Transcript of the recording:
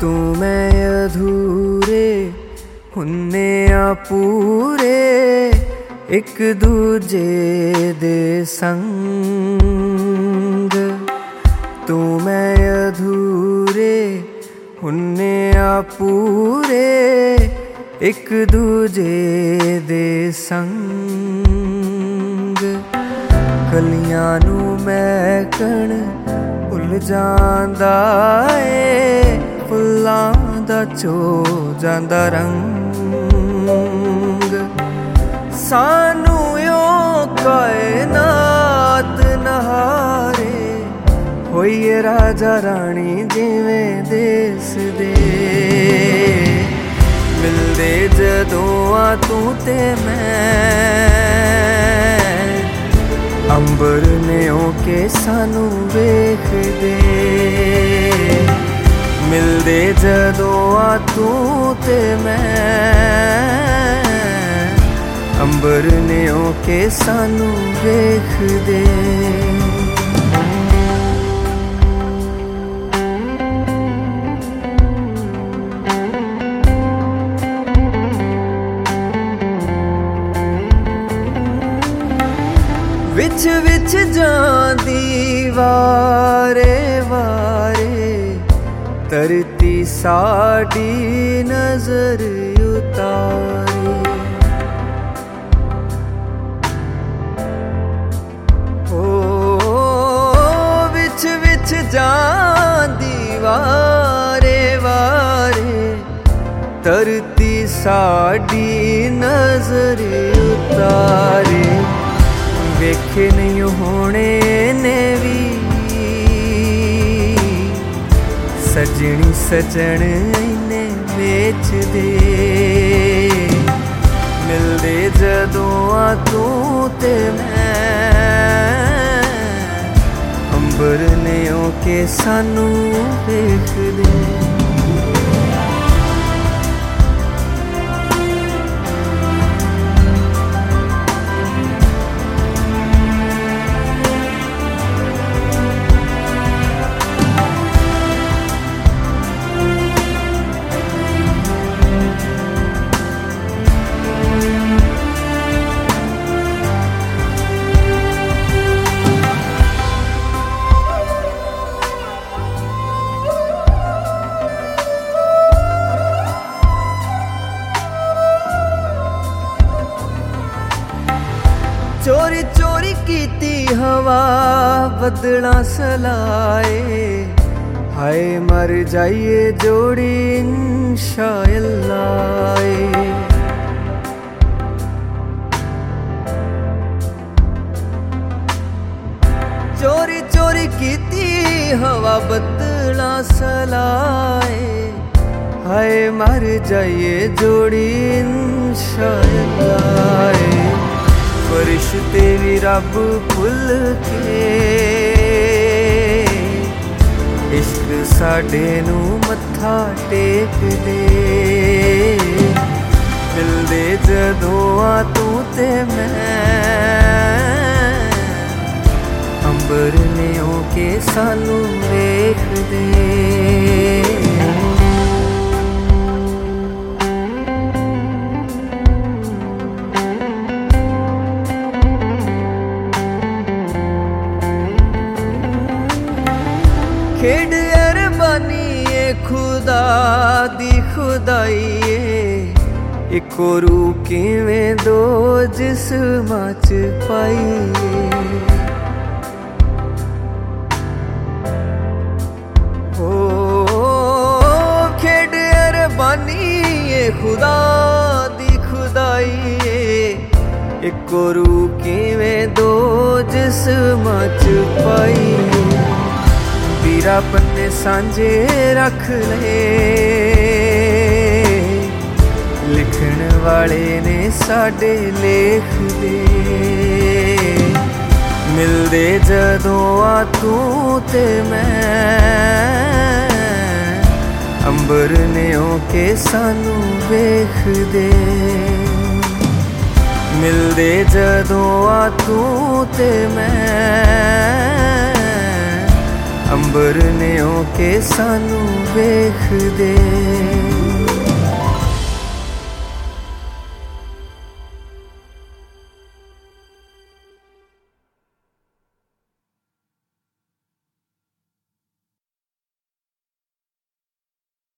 तू मैं अधूरे हुन्ने आ पूरे एक दूजे दे संग। तू मैं अधूरे हुन्ने आ पूरे एक दूजे दे संग। कलियां नू महकण भुल जांदा ए फुल्लां दा चो जांदा रंग। सानू यो कायनात नहारे होइए राजा रानी जिवें देस दे। मिलदे जदों आ तू ते मैं अंबर ने ओके सानू वेख दे। मिलदे जदों आ तू ते मैं अंबर ने ओके सानू वेख दे। विच विच जांदी वारे वारे तरती साडी नजर उतारे। ओ विच विच जांदी वारे वारे तरती साडी नजर उतारे। वेखे नहीं होने ने भी सजनी सजन इन्ने बेच दे। मिलदे जदों आ तू ते मैं अंबर ने ओके सानू वेख दे। चोरी चोरी कीती हवा बदला सलाए। हाय मर जाइए जोड़ी इंशाअल्लाह। चोरी चोरी कीती हवा बदला सलाए। हाय मर जाइए जोड़ी इंशाअल्लाह। फरिश्ते भी रब भुल के इश्क साडे नू मत्था टेक दे। मिलदे जदों आ तू ते मैं अंबर ने ओके सानू वेख दे। खेड अरबानी ए खुदा दी खुदाई इको रूह किवें दो जिस्मां च पाईए। ओ खेड अरबानी ए खुदा दी खुदाई इको रूह किवें दो जिस्मां च पाईए। बीरा पन्ने सांझे रख ले लिखण वाले ने साडे लेख दे। मिलदे जदों आ तू ते मैं अंबर ने ओके सानू वेख दे। मिलदे जदों आ तू ते मैं बरनियों के सानू वेख दे।